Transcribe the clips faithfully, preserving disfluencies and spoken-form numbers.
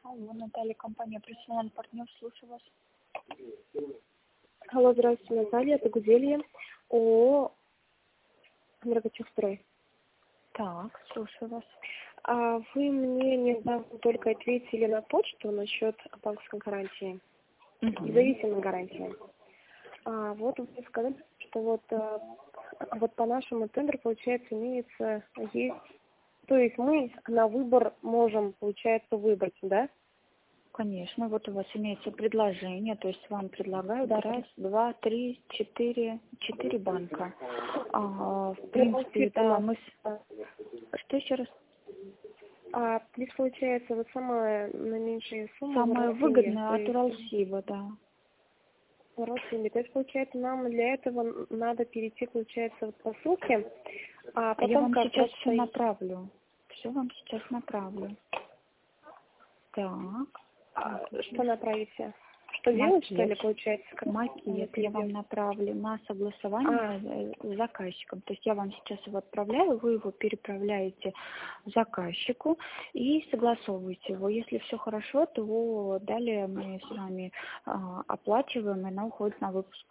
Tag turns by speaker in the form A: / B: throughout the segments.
A: Алло, Наталья, компания «Профессиональный партнер», слушаю вас.
B: Алло, здравствуйте, Наталья, это Гузелья, ООО «Энерготехстрой».
A: Так, слушаю вас.
B: А вы мне недавно только ответили на почту насчет банковской гарантии,
A: Угу.
B: независимой гарантии. А вот вы сказали, что вот, а, вот по нашему тендеру, получается, имеется, есть, то есть мы на выбор можем, получается, выбрать, да?
A: Конечно, вот у вас имеется предложение, то есть вам предлагают
B: Да.
A: раз, два, три, четыре, четыре банка. А, в принципе, да, мы... с- Что еще раз?
B: А здесь получается вот самая наименьшая сумма.
A: Самое
B: в России,
A: выгодное
B: то
A: от
B: есть
A: Уралсиба, да.
B: в России. То есть, получается, нам для этого надо перейти, получается, вот по ссылке, а
A: А я
B: потом
A: вам
B: как
A: сейчас
B: просто...
A: все направлю. Все вам сейчас направлю. Так.
B: а,
A: так,
B: что направите? Что делать, что ли,
A: Макет.
B: получается? Как
A: Макет
B: это
A: я вам
B: сделать?
A: направлю на
B: А,
A: согласование э, с заказчиком. То есть я вам сейчас его отправляю, вы его переправляете заказчику и согласовываете его. Если все хорошо, то далее мы с вами а, оплачиваем, и она уходит на выпуск.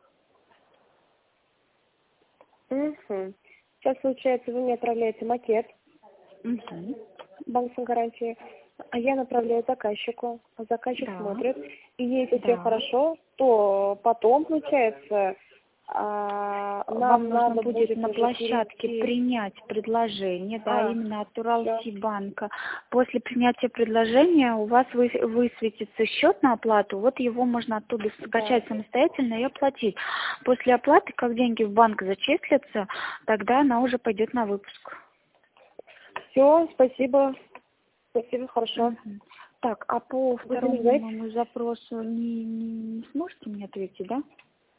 B: угу. Сейчас, получается, вы мне отправляете макет
A: Угу.
B: банковской гарантии, а я направляю заказчику, а заказчик
A: Да.
B: смотрит, и если все
A: Да.
B: хорошо, то потом, получается, а,
A: Вам
B: нам
A: нужно
B: надо
A: будет
B: будет
A: на
B: уже
A: площадке
B: перейти...
A: принять предложение, да,
B: А,
A: именно от
B: все.
A: Уралсибанка. После принятия предложения у вас вы- высветится счет на оплату, вот его можно оттуда скачать
B: Да.
A: самостоятельно и оплатить. После оплаты, как деньги в банк зачислятся, тогда она уже пойдет на выпуск.
B: Все, спасибо. Спасибо, хорошо.
A: Мгм. Так, а по
B: Будем
A: второму
B: ждать.
A: моему запросу не, не, не сможете мне ответить, да?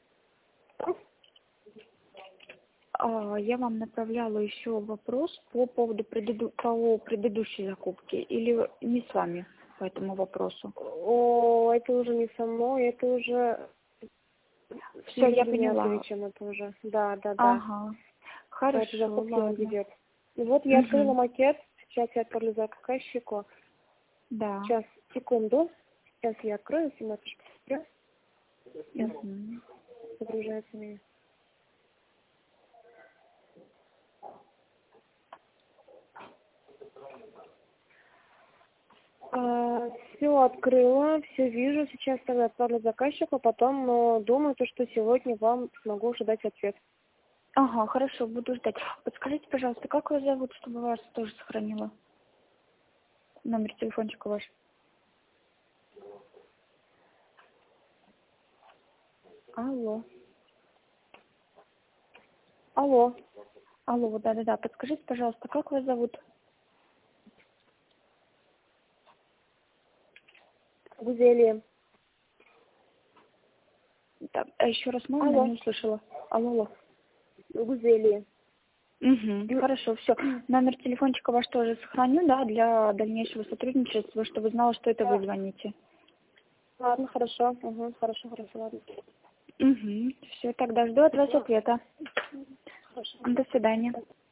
A: А, Я вам направляла еще вопрос по поводу предыду- по предыдущей закупки или не с вами по этому вопросу?
B: О, это уже не со мной, это уже с
A: Все, я
B: Юрием
A: поняла.
B: Яковлевичем, это уже. Да, да, да.
A: Ага,
B: По этой
A: хорошо,
B: закупке он
A: ладно.
B: ведет. И вот я открыла
A: Угу.
B: макет. Сейчас я отправлю заказчику.
A: Да.
B: Сейчас, секунду. Сейчас я открою, семнадцать. Сейчас
A: Угу.
B: загружается у меня. А, все открыла, все вижу. Сейчас тогда отправлю заказчику, потом но думаю, то, что сегодня вам смогу уже дать ответ.
A: Ага, хорошо, буду ждать. Подскажите, пожалуйста, как вас зовут, чтобы вас тоже сохранила? Номер телефончика ваш. Алло.
B: Алло,
A: Алло, да-да-да. Подскажите, пожалуйста, как вас зовут?
B: Гузелия.
A: Да, а еще раз можно,
B: Алло,
A: не услышала. Алло, алло.
B: Гузелия.
A: Угу, хорошо, все. Номер телефончика ваш тоже сохраню, да, для дальнейшего сотрудничества, чтобы знала, что это вы звоните.
B: Ладно, хорошо. Угу, хорошо, хорошо, ладно.
A: Угу, все, тогда жду от вас ответа.
B: Хорошо.
A: До свидания.